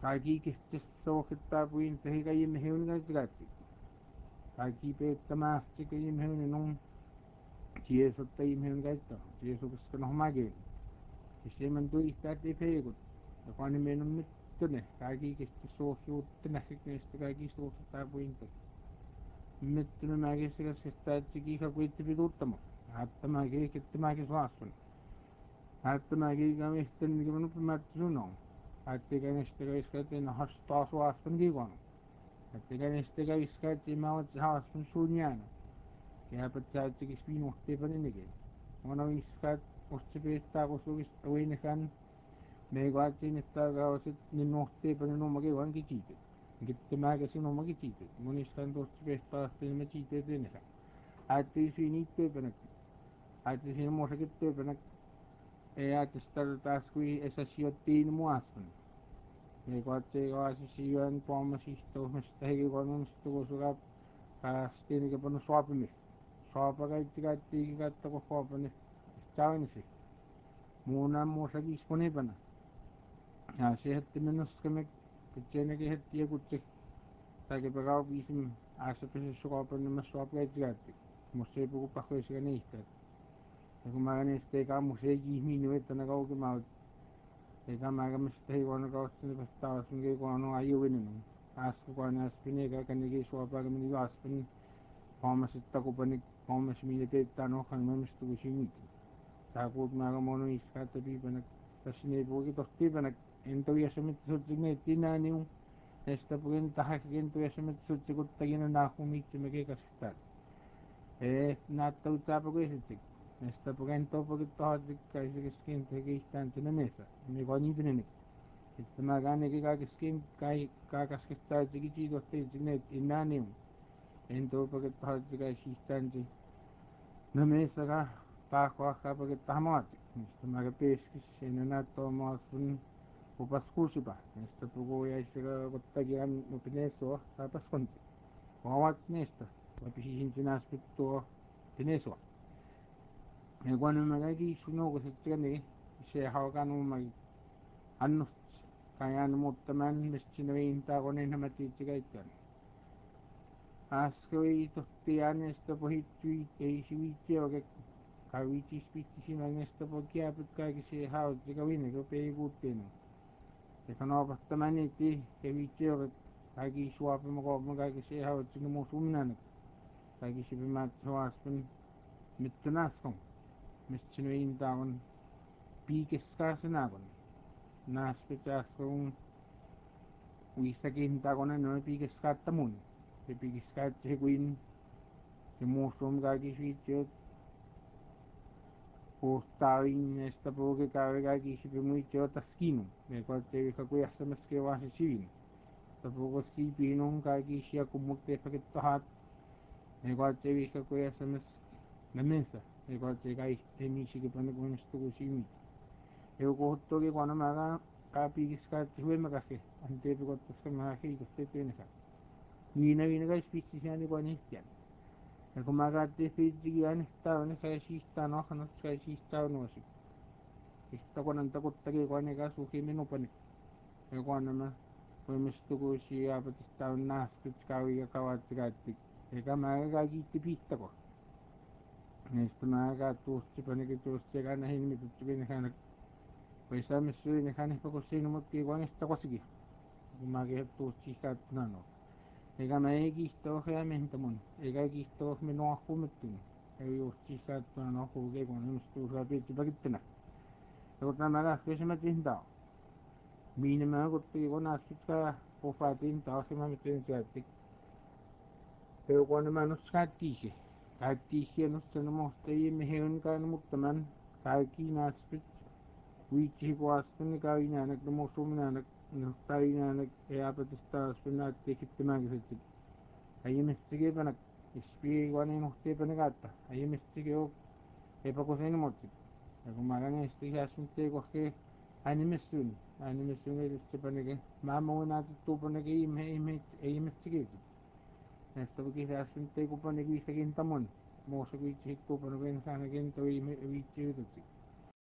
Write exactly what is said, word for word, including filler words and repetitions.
kaki kistissoorrittaapuin tahikayimmihiungatigatti kaki peettamaartikayimmihiuninun tiesottayimmihiungaitto tiesukiskanohmagiin isiman tuihtaatti peekut joqanimenummittune kaki kistissoorriuttinarrikneista kaki soorrittaapuinta mittune maagissigaskistaatsikiikakuittipituuttamo aattamaagi kittimaagisuaassun aattamaagigamihtannigimannuppimaattusunoo aattikanistikaiskatina hastaasuaaspan kiikono aattikanistikaiskaatimaawatsi haaspan suunyaana kiapatsaatsikispiinuhtipaninigi monawiskaat ussipiittaakusugis uinikan meeguaatsiinittaagaawasit ninnuhtipaninummagiwan kichiitit kittimaagasinumagichiitit muniskan tussipiittaartinimachiteetiniqa aattisiiniittuipanak aattisiinimuusakittuipanak eaatistartaasqui esasiottiinimuaaspan meeguaatsigawaasisiyuan poomasiistaumistahigiqonumistugusugaap kaastiinigipannu suapimih suapagaitsigaattiigigattaquqquapanis iscaavinisi muunaan muusakiisqunipana aasihattiminusqimik pitseenigihattiyakutsik takipagaupiisim aasapisissuqapannimassuapagaitsigaattik musseipukuparruisiganiihtaat nakumaaganisteekaamuseekiihmiinuittanakaukimaut eekamaagamistahigonakautsinipastaawasmigikuanu ayuvininu aaskakuaniaaspiniga kanigisuapagaminiyuaaspan poomasittaqupanik poomasmiiliteettaanoqqanimamistugusiimiitin taakuutmaagamonuiskaattapiipanak tassiniipugitortiipanak entuiasamittasuutsigneettiinaaniu estapugin tahakigintuiasamittasuutsiguttajinanaaqumiitsimagikasistaat ee naattautsaapagusitsik estapugentopagittohatik kaisigiskintahigihtaantsinamesa miqoniipininik ittamaagaanigikaagiskin kai kaakaskistaatigichiidortiitsigneet innaaniu entopagittohatikkaisihtaanti namesaga taaquaqqapagittahamaatik istamaagapiiskis inanaattoomaaspun upaskuusipa istapuguyaissagaguttagigan upineessuo taapasqunti uawaatneesta uapisisiintinaaspittuo tineessuo meeguanumagagiissunuugusitsiganigi iseehaugaanumagi annurts kayaanumuuttamaan missinavintaaquninhamatiitsigaittuan aaskaviitortiyaanestapuhittuit eisiviitsiavagak kaviitsiispiittisimagnestapukiaapit kaagiseehautsigavinik peeguuttiinu ekanoopartamaniitti kaviitsiavagak kaagiisuapimaqoopma kaagiseehautsigamuusuuminaanak kaagisipimaatsisuaaspan mittunaasqun missinavintaagun piikiskaasinaagun naaspitaasqagun uissakintaagunanua piikiskaattamun piikiskaatsihikuin kimuusuum kaagisuitsiot puurtaavin estapugikaavigaagisipimuitsiot taskiinum meeguaatsiavikakuiarsamaskiuaasisivin estapugussiipiinun kaagisiakumukteepakittohaat meeguaatsiavikakuiarsamas namesa meeguaatsigai emiisigipanikumistugusiimiit euquhuttugiquanamaaga kaapiikiskaatsihuimakassi anteepikottaskamaakiitortiittuinika niinavinagaispitsisiaanikuanihtian nakumaagaattiifiitsigiaanihtaavani kaisiistaanoqqanut kaisiistaanuasik istaquanantaquttagiquanigaasuuhiminupanik meeguanama uimistugusiaapatistaavannaaspitskaaviga ekamaagagaagiittipiittaqu nestamaagatuussipanikituussiagaanahinimitutsuginihanak paisaamissuinihanipakussiinumutkiiguanihtaquasigi kumaagihattuussiikaattunaano egamaegiihtoorriamintamun egagiihtoorminuarqumittun euyuurtsiikaattunaanoqqugiiguanimistuusuapiitsipagittina egutamagaaskuisimatihintao miinamaaguttugiguanaaspitska puffaatintaorrimamittuinsigaattik euquanimaanusskaattiigi kaattiigianussanumohtayiimmihiun kaanumuttaman kaakiinaaspit uitsihikuaaspani kaavinanak numuusuuminaanak nurtaavinanak eaapatistaaspannaattikittimaagisitsik ayimissigiipanak ispiiguaninuhtiipanigaatta ayimissigiuk epakusiinimutsik nakumaaganistigiaasmitteeguarki animissuuni animissuungilussipanigi maamauinaatittuupanigi eimissigiitik nestapukisiaasmitteegupanigi viisagintamun muusakuitsihikkuupanuguinsaanagintaviitsiigitutsik